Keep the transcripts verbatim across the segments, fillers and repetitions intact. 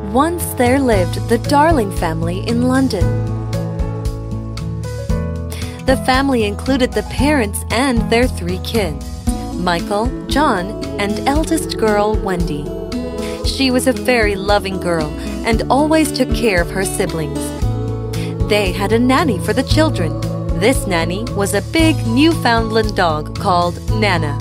Once there lived the Darling family in London. The family included the parents and their three kids, Michael, John, and eldest girl, Wendy. She was a very loving girl and always took care of her siblings. They had a nanny for the children. This nanny was a big Newfoundland dog called Nana.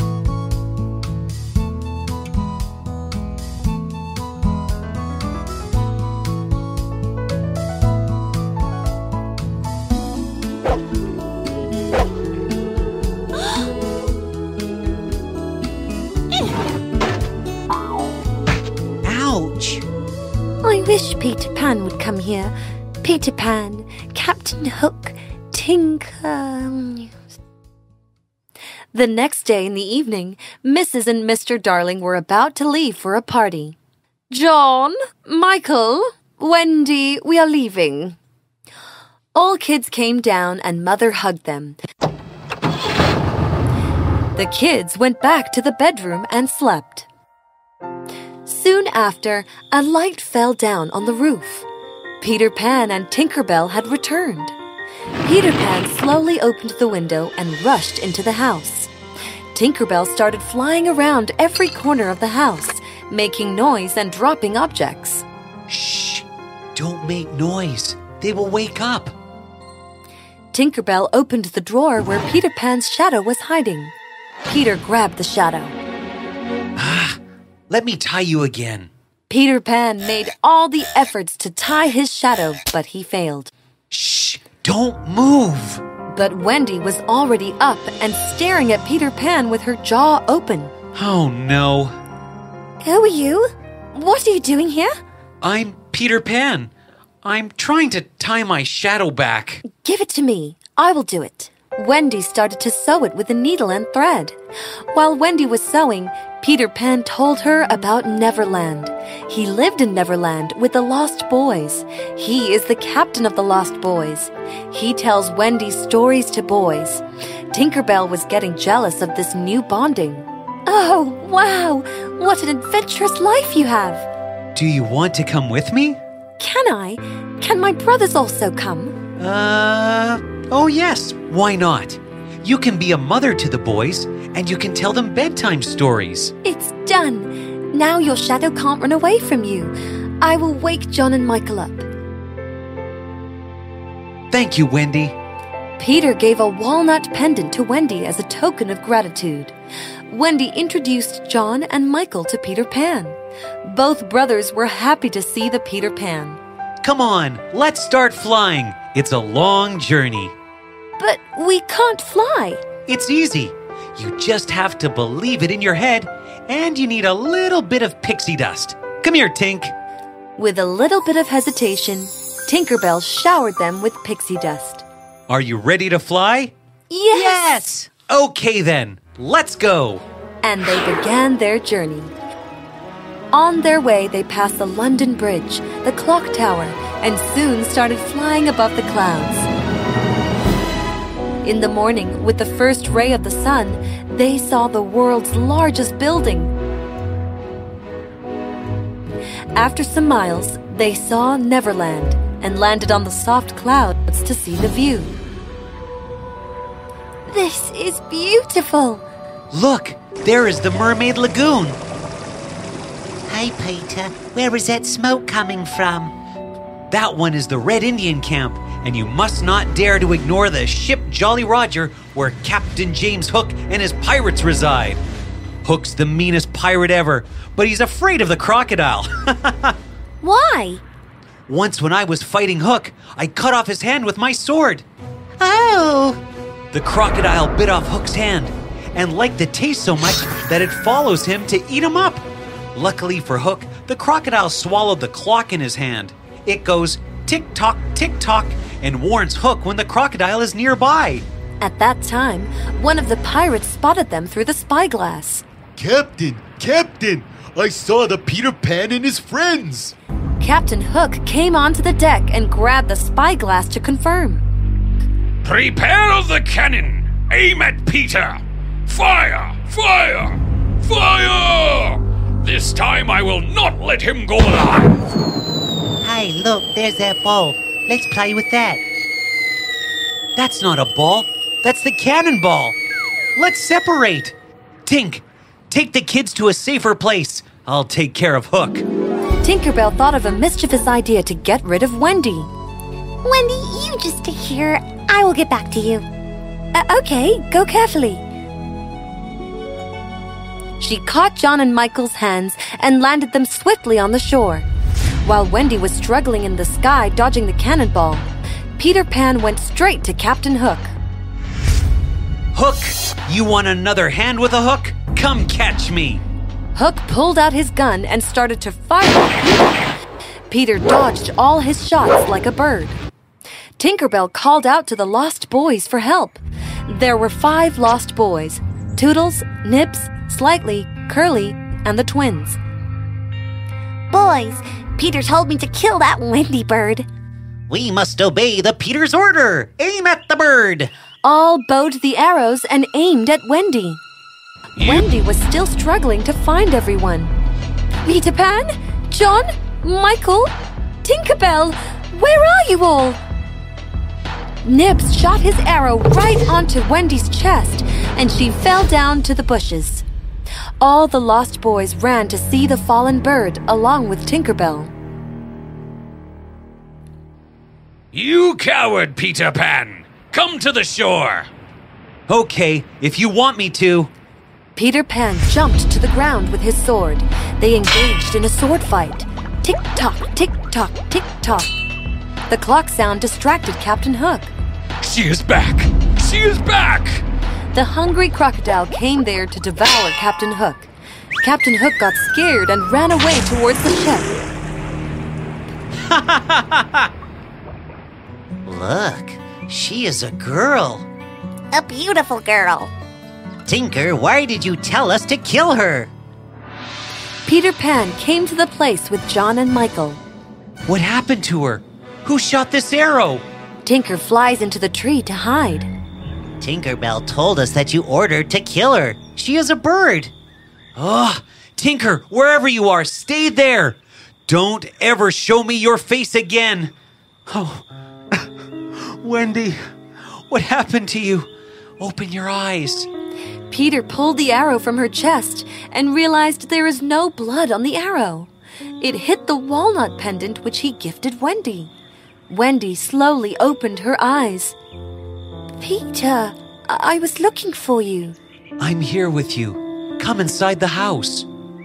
Ouch! I wish Peter Pan would come here. Peter Pan, Captain Hook, Tinker. The next day in the evening, Missus and Mister Darling were about to leave for a party. John, Michael, Wendy, we are leaving. All kids came down and Mother hugged them. The kids went back to the bedroom and slept. Soon after, a light fell down on the roof. Peter Pan and Tinker Bell had returned. Peter Pan slowly opened the window and rushed into the house. Tinker Bell started flying around every corner of the house, making noise and dropping objects. Shh! Don't make noise. They will wake up. Tinker Bell opened the drawer where Peter Pan's shadow was hiding. Peter grabbed the shadow. Ah! Let me tie you again. Peter Pan made all the efforts to tie his shadow, but he failed. Shh! Don't move! But Wendy was already up and staring at Peter Pan with her jaw open. Oh, no. Who are you? What are you doing here? I'm Peter Pan. I'm trying to tie my shadow back. Give it to me. I will do it. Wendy started to sew it with a needle and thread. While Wendy was sewing, Peter Pan told her about Neverland. He lived in Neverland with the Lost Boys. He is the captain of the Lost Boys. He tells Wendy stories to boys. Tinker Bell was getting jealous of this new bonding. Oh, wow! What an adventurous life you have! Do you want to come with me? Can I? Can my brothers also come? Uh, oh yes, why not? You can be a mother to the boys, and you can tell them bedtime stories. It's done. Now your shadow can't run away from you. I will wake John and Michael up. Thank you, Wendy. Peter gave a walnut pendant to Wendy as a token of gratitude. Wendy introduced John and Michael to Peter Pan. Both brothers were happy to see the Peter Pan. Come on, let's start flying. It's a long journey. But we can't fly. It's easy. You just have to believe it in your head, and you need a little bit of pixie dust. Come here, Tink. With a little bit of hesitation, Tinker Bell showered them with pixie dust. Are you ready to fly? Yes! Yes! Okay then, let's go. And they began their journey. On their way, they passed the London Bridge, the clock tower, and soon started flying above the clouds. In the morning, with the first ray of the sun, they saw the world's largest building. After some miles, they saw Neverland and landed on the soft clouds to see the view. This is beautiful! Look, there is the Mermaid Lagoon. Hey, Peter, where is that smoke coming from? That one is the Red Indian Camp, and you must not dare to ignore the ship Jolly Roger, where Captain James Hook and his pirates reside. Hook's the meanest pirate ever, but he's afraid of the crocodile. Why? Once when I was fighting Hook, I cut off his hand with my sword. Oh! The crocodile bit off Hook's hand and liked the taste so much that it follows him to eat him up. Luckily for Hook, the crocodile swallowed the clock in his hand. It goes tick-tock, tick-tock, and warns Hook when the crocodile is nearby. At that time, one of the pirates spotted them through the spyglass. Captain! Captain! I saw the Peter Pan and his friends! Captain Hook came onto the deck and grabbed the spyglass to confirm. Prepare the cannon! Aim at Peter! Fire! Fire! Fire! This time I will not let him go alive! Hey, look, there's that ball. Let's play with that. That's not a ball. That's the cannonball. Let's separate. Tink, take the kids to a safer place. I'll take care of Hook. Tinkerbell thought of a mischievous idea to get rid of Wendy. Wendy, you just stay here. I will get back to you. Uh, okay, go carefully. She caught John and Michael's hands and landed them swiftly on the shore. While Wendy was struggling in the sky, dodging the cannonball, Peter Pan went straight to Captain Hook. Hook, you want another hand with a hook? Come catch me. Hook pulled out his gun and started to fire at Peter. Peter dodged all his shots like a bird. Tinkerbell called out to the lost boys for help. There were five lost boys: Toodles, Nibs, Slightly, Curly, and the twins. Boys, Peter told me to kill that Wendy bird. We must obey the Peter's order. Aim at the bird. All bowed the arrows and aimed at Wendy. Wendy was still struggling to find everyone. Peter Pan? John? Michael? Tinkerbell? Where are you all? Nibs shot his arrow right onto Wendy's chest, and she fell down to the bushes. All the lost boys ran to see the fallen bird along with Tinkerbell. You coward, Peter Pan! Come to the shore! Okay, if you want me to. Peter Pan jumped to the ground with his sword. They engaged in a sword fight. Tick-tock, tick-tock, tick-tock. The clock sound distracted Captain Hook. She is back! She is back! The hungry crocodile came there to devour Captain Hook. Captain Hook got scared and ran away towards the ship. Look, she is a girl. A beautiful girl. Tinker, why did you tell us to kill her? Peter Pan came to the place with John and Michael. What happened to her? Who shot this arrow? Tinker flies into the tree to hide. Tinkerbell told us that you ordered to kill her. She is a bird. Ugh, Tinker, wherever you are, stay there. Don't ever show me your face again. Oh, Wendy, what happened to you? Open your eyes. Peter pulled the arrow from her chest and realized there is no blood on the arrow. It hit the walnut pendant which he gifted Wendy. Wendy slowly opened her eyes. Peter, I, I was looking for you. I'm here with you. Come inside the house.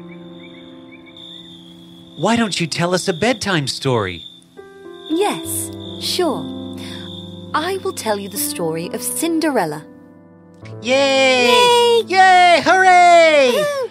Why don't you tell us a bedtime story? Yes, sure. I will tell you the story of Cinderella. Yay! Yay! Yay! Hooray!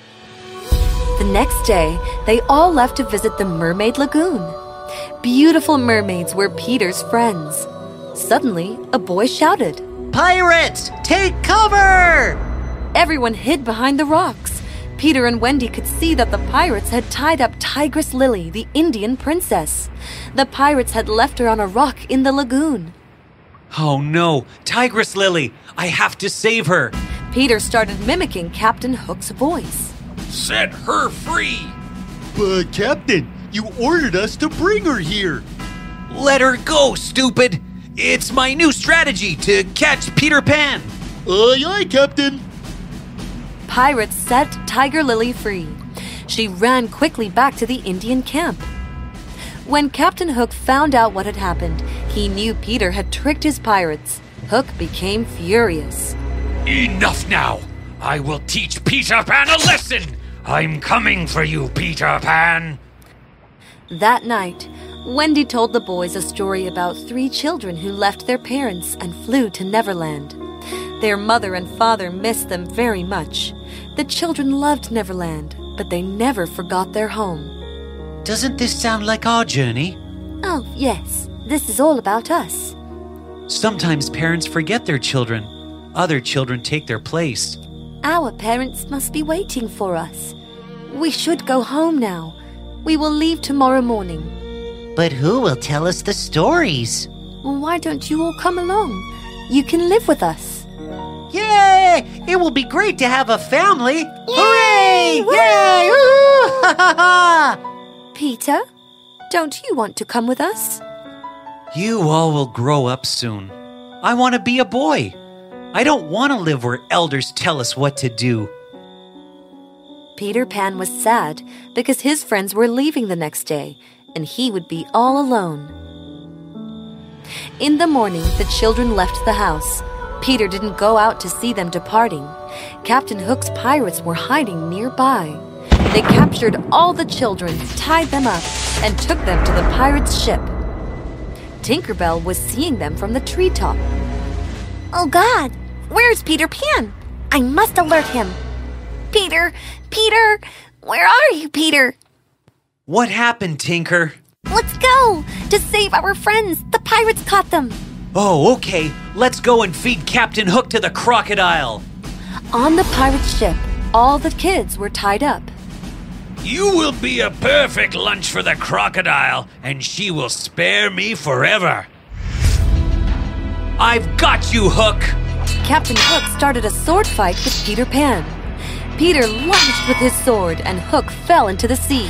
The next day, they all left to visit the Mermaid Lagoon. Beautiful mermaids were Peter's friends. Suddenly, a boy shouted, Pirates! Take cover! Everyone hid behind the rocks. Peter and Wendy could see that the pirates had tied up Tigress Lily, the Indian princess. The pirates had left her on a rock in the lagoon. Oh no, Tigress Lily! I have to save her! Peter started mimicking Captain Hook's voice. Set her free! But, Captain, you ordered us to bring her here. Let her go, stupid! It's my new strategy to catch Peter Pan! Aye, aye, Captain. Pirates set Tiger Lily free. She ran quickly back to the Indian camp. When Captain Hook found out what had happened, he knew Peter had tricked his pirates. Hook became furious. Enough now! I will teach Peter Pan a lesson! I'm coming for you, Peter Pan! That night, Wendy told the boys a story about three children who left their parents and flew to Neverland. Their mother and father missed them very much. The children loved Neverland, but they never forgot their home. Doesn't this sound like our journey? Oh, yes. This is all about us. Sometimes parents forget their children. Other children take their place. Our parents must be waiting for us. We should go home now. We will leave tomorrow morning. But who will tell us the stories? Why don't you all come along? You can live with us. Yay! It will be great to have a family. Hooray! Yay! Woo! Ha ha ha! Peter? Don't you want to come with us? You all will grow up soon. I want to be a boy. I don't want to live where elders tell us what to do. Peter Pan was sad because his friends were leaving the next day, and he would be all alone. In the morning, the children left the house. Peter didn't go out to see them departing. Captain Hook's pirates were hiding nearby. They captured all the children, tied them up, and took them to the pirates' ship. Tinker Bell was seeing them from the treetop. Oh God, where's Peter Pan? I must alert him. Peter, Peter, where are you, Peter? What happened, Tinker? Let's go! To save our friends, the pirates caught them. Oh, okay. Let's go and feed Captain Hook to the crocodile. On the pirate ship, all the kids were tied up. You will be a perfect lunch for the crocodile, and she will spare me forever. I've got you, Hook. Captain Hook started a sword fight with Peter Pan. Peter lunged with his sword, and Hook fell into the sea.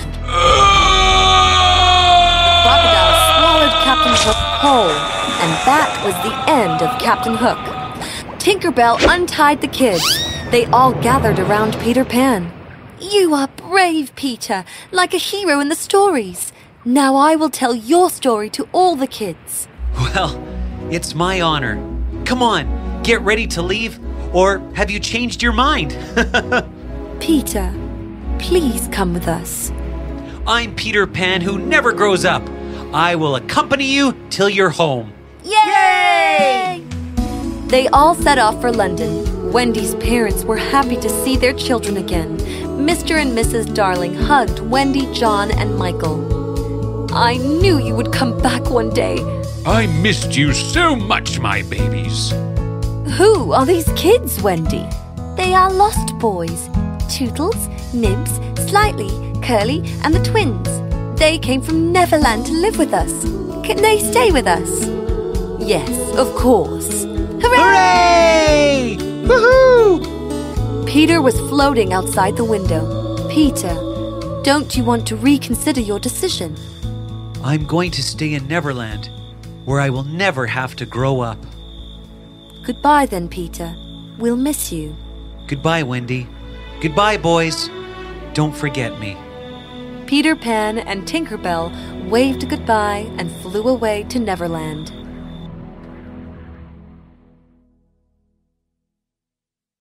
The crocodile swallowed Captain Hook whole, and that was the end of Captain Hook. Tinker Bell untied the kids. They all gathered around Peter Pan. You are brave, Peter, like a hero in the stories. Now I will tell your story to all the kids. Well, it's my honor. Come on, get ready to leave, or have you changed your mind? Peter, please come with us. I'm Peter Pan who never grows up. I will accompany you till you're home. Yay! They all set off for London. Wendy's parents were happy to see their children again. Mister and Missus Darling hugged Wendy, John, and Michael. I knew you would come back one day. I missed you so much, my babies. Who are these kids, Wendy? They are lost boys. Tootles, Nibs, Slightly, Curly, and the twins. They came from Neverland to live with us. Can they stay with us? Yes, of course. Hooray! Woohoo! Peter was floating outside the window. Peter, don't you want to reconsider your decision? I'm going to stay in Neverland, where I will never have to grow up. Goodbye then, Peter. We'll miss you. Goodbye, Wendy. Goodbye, boys. Don't forget me. Peter Pan and Tinker Bell waved goodbye and flew away to Neverland.